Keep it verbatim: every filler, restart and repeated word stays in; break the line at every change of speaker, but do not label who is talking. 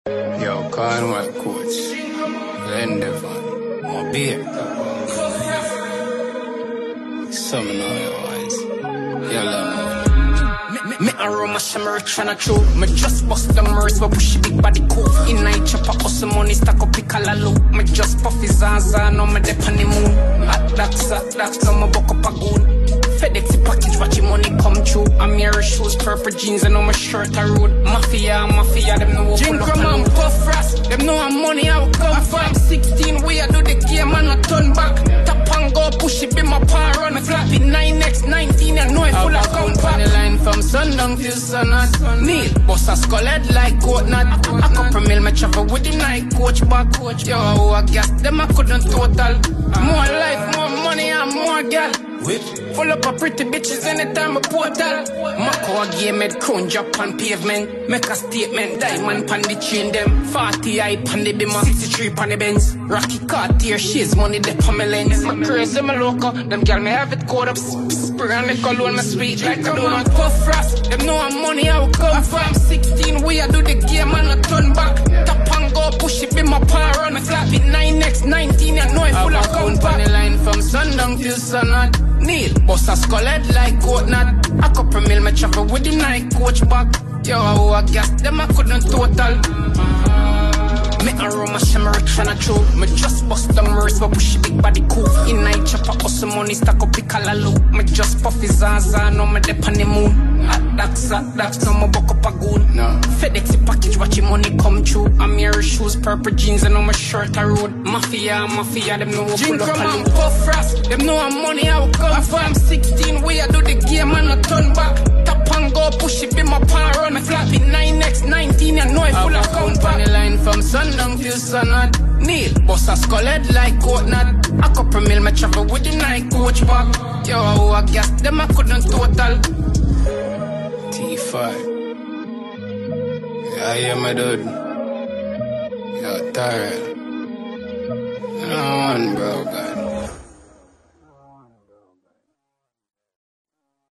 Yo, Conway coach, Endeavor, my beer. Summon all your eyes. Yellow.
Me and Roma shimmer tryna chew. Me just bust the merce, but push big body cool. In night chopper, hustle money, stack up pick a lalo. Me just puffy zaza, no me dep on the moon. Hot dogs, hot dogs, no me buck up a goon. FedEx package, watch your money come true. I'm here shoes, purple jeans, and on my shirt I road. Mafia, mafia, them know what pull up and puff fast. Them know I'm money, I will come from. I'm sixteen, we I do the game, and I turn back. Tap and go, push it, be my power run. I flap it nine X nineteen, I know it full of count back. The line from sundown till sunset. Neil, boss a skull head like goat nut. A couple mil, me travel with the night coach back. Yo, I gas them, I couldn't total. More life, more money, and more gal. Whip. Full up of pretty bitches anytime a portal. Mako a game head crown drop on pavement. Make a statement, diamond pan the chain them. Forty eye pan the bimmer, sixty-three pan the Benz. Rocky Cartier, she's money the on my lens. My crazy, my loco, them gal me have it caught up. Spray on the cologne, my sweet like a donut. Puff fast, them know I'm money I will come from. sixteen, we I do the game and I turn back. Tap and go, push it, be my power run. I flap it nine X nineteen, I know it full of count back. The line from sundown till sunset. Neil, boss a skull head like goat nut. A couple mil, me travel with the night coach back. Yo, I gas them, I couldn't total. Me and Roma shimmer tryna chew. Me just bust the merce, but push big body cool. In night chopper, hustle money, stack up pick a lalo. Me just puffy zaza, no me dep on the moon. Hot dogs, hot dogs, no me buck up a goon. No. FedEx package, watch your money come true. I'm here shoes, purple jeans, and on my shirt I road. Mafia, mafia, them know what pull up and puff fast. Them know I'm money, I will come from. I'm sixteen, we I do the game and I turn back. Tap and go, push it, be my power run. I flap it nine X nineteen, I know it full of count back. The line from sundown till sunset. Neil, boss a skull head like goat nut. A couple mil, me travel with the night coach back. Yo, I gas them, I couldn't total.
T five. Yeah, yeah, my dude. You're tired. I don't want, bro, guys.